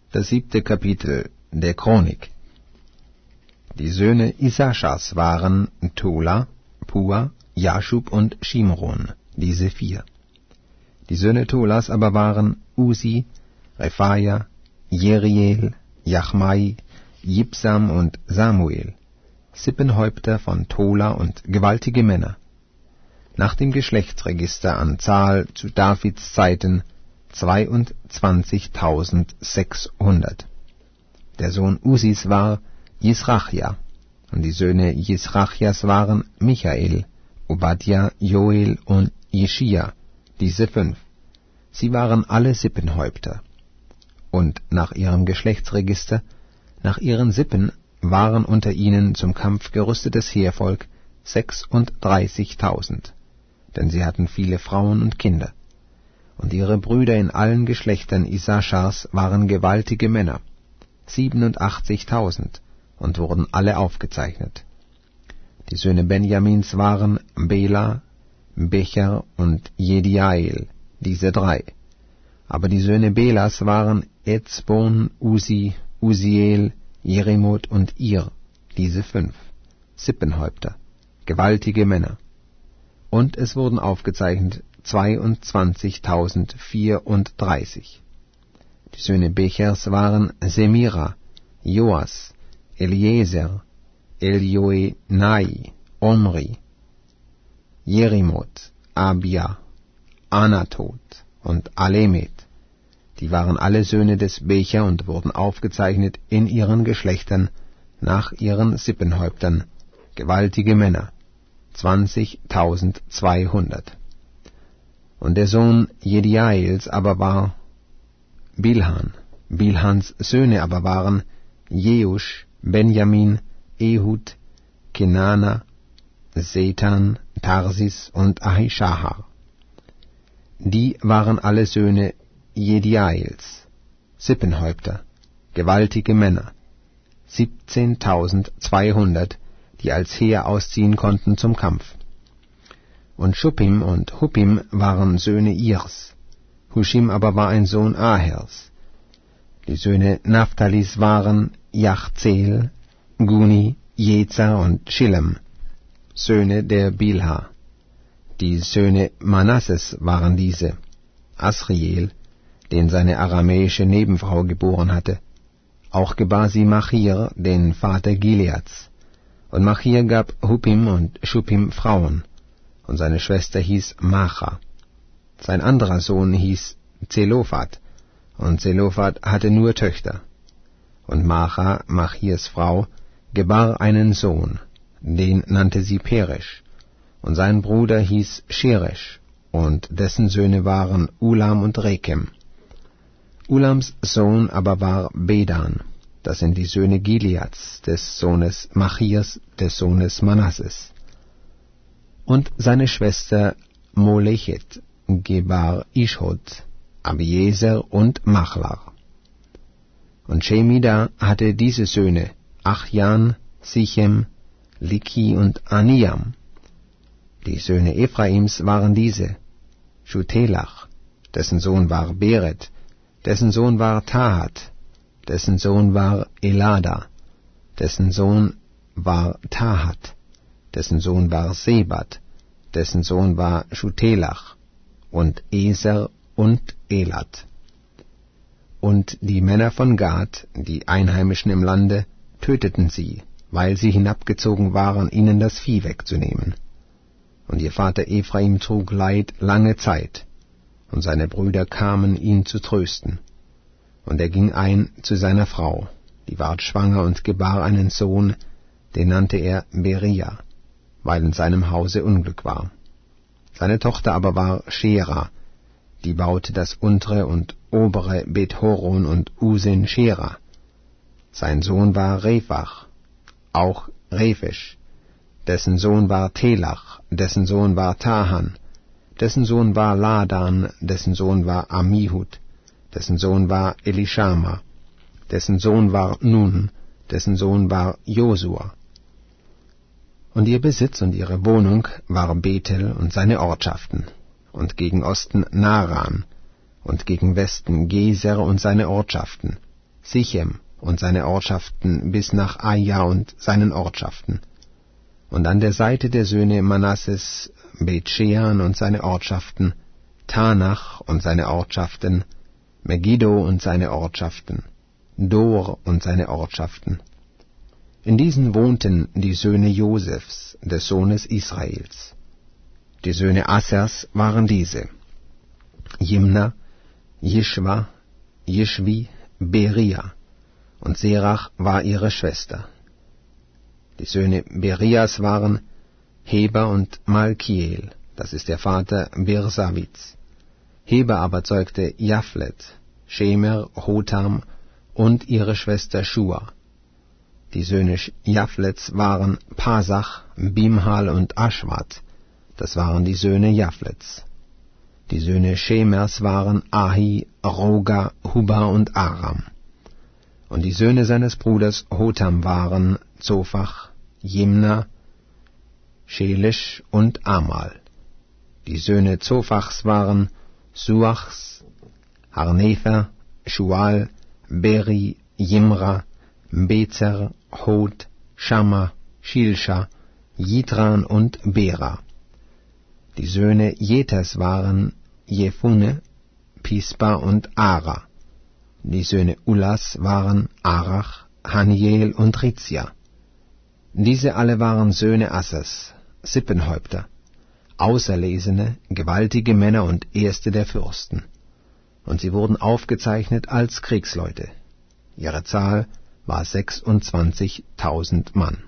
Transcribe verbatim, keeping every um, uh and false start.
Das siebte Kapitel der Chronik. Die Söhne Issaschars waren Tola, Pua, Jaschub und Shimron, diese vier. Die Söhne Tolas aber waren Usi, Rephaia, Jeriel, Jachmai, Jibsam und Samuel, Sippenhäupter von Tola und gewaltige Männer. Nach dem Geschlechtsregister an Zahl zu Davids Zeiten zweiundzwanzigtausendsechshundert. Der Sohn Usis war Jisrachja, und die Söhne Jisrachjas waren Michael, Obadja, Joel und Jeschia, diese fünf. Sie waren alle Sippenhäupter. Und nach ihrem Geschlechtsregister, nach ihren Sippen, waren unter ihnen zum Kampf gerüstetes Heervolk sechsunddreißigtausend, denn sie hatten viele Frauen und Kinder. Und ihre Brüder in allen Geschlechtern Issaschars waren gewaltige Männer, siebenundachtzigtausend, und wurden alle aufgezeichnet. Die Söhne Benjamins waren Bela, Becher und Jediael, diese drei. Aber die Söhne Belas waren Ezbon, Usi, Usiel, Jerimoth und Ir, diese fünf, Sippenhäupter, gewaltige Männer. Und es wurden aufgezeichnet zweiundzwanzigtausendvierunddreißig. Die Söhne Bechers waren Semira, Joas, Eliezer, Elioenai, Omri, Jerimoth, Abia, Anatot und Alemet. Die waren alle Söhne des Becher und wurden aufgezeichnet in ihren Geschlechtern nach ihren Sippenhäuptern, gewaltige Männer, zwanzigtausendzweihundert. Und der Sohn Jediaels aber war Bilhan. Bilhans Söhne aber waren Jeusch, Benjamin, Ehud, Kenana, Setan, Tarsis und Ahishahar. Die waren alle Söhne Jediaels, Sippenhäupter, gewaltige Männer, siebzehntausendzweihundert, die als Heer ausziehen konnten zum Kampf. Und Schuppim und Huppim waren Söhne Irs, Huschim aber war ein Sohn Ahers. Die Söhne Naphtalis waren Jachzeel, Guni, Jezer und Schillem, Söhne der Bilha. Die Söhne Manasses waren diese: Asriel, den seine aramäische Nebenfrau geboren hatte. Auch gebar sie Machir, den Vater Gileads. Und Machir gab Huppim und Schuppim Frauen, und seine Schwester hieß Macha. Sein anderer Sohn hieß Zelophat, und Zelophat hatte nur Töchter. Und Macha, Machirs Frau, gebar einen Sohn, den nannte sie Peresch, und sein Bruder hieß Sheresh, und dessen Söhne waren Ulam und Rekem. Ulams Sohn aber war Bedan, das sind die Söhne Gileads, des Sohnes Machirs, des Sohnes Manasses. Und seine Schwester Molechet gebar Ishod, Abiezer und Machlar. Und Shemida hatte diese Söhne, Achjan, Sichem, Liki und Aniam. Die Söhne Ephraims waren diese: Schutelach, dessen Sohn war Beret, dessen Sohn war Tahat, dessen Sohn war Elada, dessen Sohn war Tahat, dessen Sohn war Sebat, dessen Sohn war Schutelach, und Eser und Elat. Und die Männer von Gad, die Einheimischen im Lande, töteten sie, weil sie hinabgezogen waren, ihnen das Vieh wegzunehmen. Und ihr Vater Ephraim trug Leid lange Zeit, und seine Brüder kamen, ihn zu trösten. Und er ging ein zu seiner Frau, die ward schwanger und gebar einen Sohn, den nannte er Beria, weil in seinem Hause Unglück war. Seine Tochter aber war Schera, die baute das untere und obere Bet-Horon und Usen Schera. Sein Sohn war Rephach, auch Rephisch, dessen Sohn war Telach, dessen Sohn war Tahan, dessen Sohn war Ladan, dessen Sohn war Amihud, dessen Sohn war Elishama, dessen Sohn war Nun, dessen Sohn war Josua. Und ihr Besitz und ihre Wohnung war Bethel und seine Ortschaften, und gegen Osten Naran, und gegen Westen Geser und seine Ortschaften, Sichem und seine Ortschaften bis nach Aja und seinen Ortschaften. Und an der Seite der Söhne Manasses Beth-Shean und seine Ortschaften, Tanach und seine Ortschaften, Megiddo und seine Ortschaften, Dor und seine Ortschaften. In diesen wohnten die Söhne Josefs, des Sohnes Israels. Die Söhne Assers waren diese: Jimna, Jischwa, Jischwi, Beria, und Serach war ihre Schwester. Die Söhne Berias waren Heber und Malkiel, das ist der Vater Birsavits. Heber aber zeugte Japhlet, Shemer, Hotam und ihre Schwester Shua. Die Söhne Japhlets waren Pasach, Bimhal und Aschwat, das waren die Söhne Japhlets. Die Söhne Shemers waren Ahi, Roga, Huba und Aram. Und die Söhne seines Bruders Hotam waren Zophach, Jimna, Shelish und Amal. Die Söhne Zophachs waren Suachs, Harnefer, Schual, Beri, Jimra, Bezer, Hod, Schamma, Shilsha, Jitran und Bera. Die Söhne Jeters waren Jephune, Pispa und Ara. Die Söhne Ullas waren Arach, Haniel und Rizia. Diese alle waren Söhne Assers, Sippenhäupter, Auserlesene, gewaltige Männer und Erste der Fürsten. Und sie wurden aufgezeichnet als Kriegsleute. Ihre Zahl war sechsundzwanzigtausend Mann.